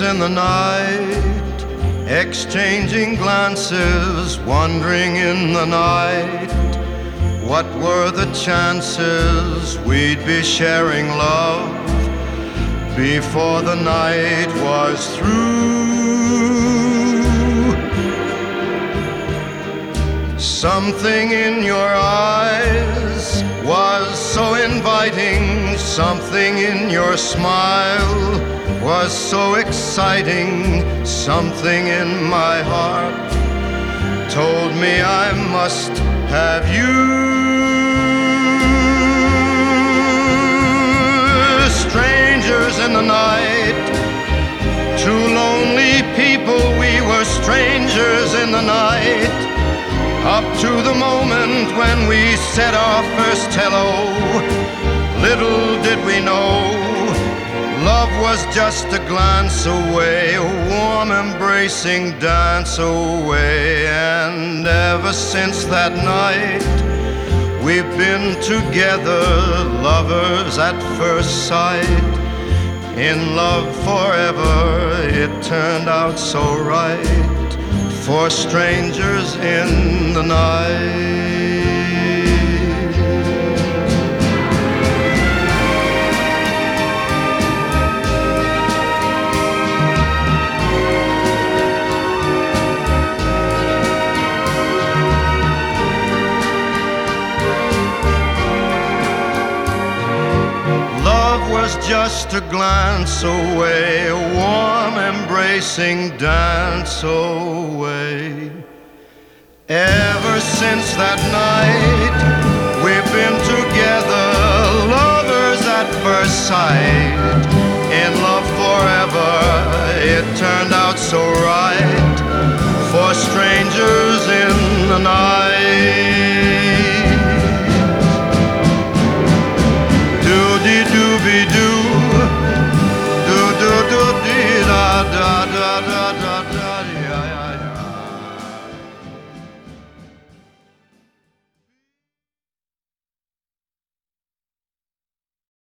in the night, exchanging glances, wandering in the night. What were the chances we'd be sharing love before the night was through? Something in your eyes was so inviting, something in your smile was so exciting, something in my heart told me I must have you. Strangers in the night, two lonely people, we were strangers in the night. Up to the moment when we said our first hello, little did we know, love was just a glance away, a warm embracing dance away. And ever since that night, we've been together, lovers at first sight. In love forever, it turned out so right, for strangers in the night. Love was just a glance away, a warm embracing dance away. Ever since that night, we've been together, lovers at first sight. In love forever, it turned out so right, for strangers in the night. Doody-dooby-doo, do-do-do-dee-da-da-da-da-da-da-da-da-da.